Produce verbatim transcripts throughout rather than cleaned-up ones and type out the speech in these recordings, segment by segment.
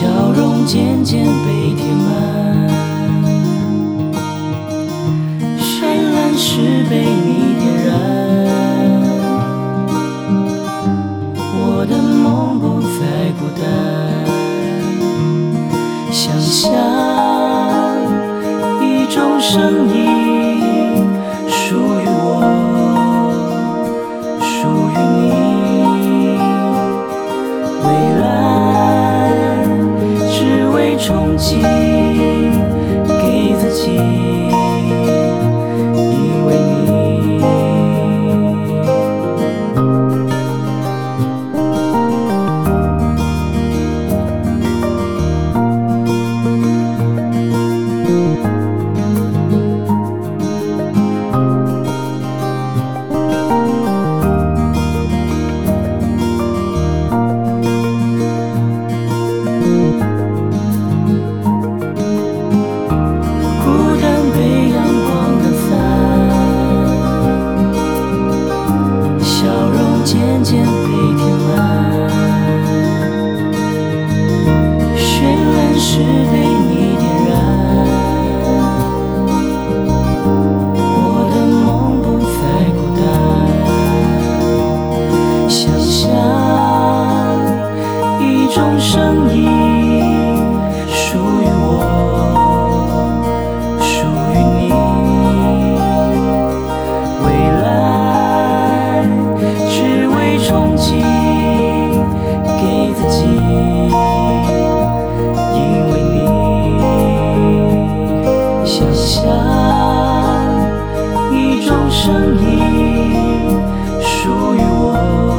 笑容渐渐被填满，绚烂时被你点燃，我的梦不再孤单。想象一种声音，属于我，属于你，未来只为憧憬，给自己，因为你。渐渐被填满，绚烂时被你点燃，我的梦不再孤单。想象一种声音，属于我，属于你，未来只为憧憬，给自己，因为你。想象一种声音，属于我，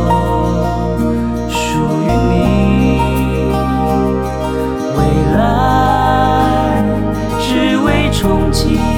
属于你，未来只为憧憬。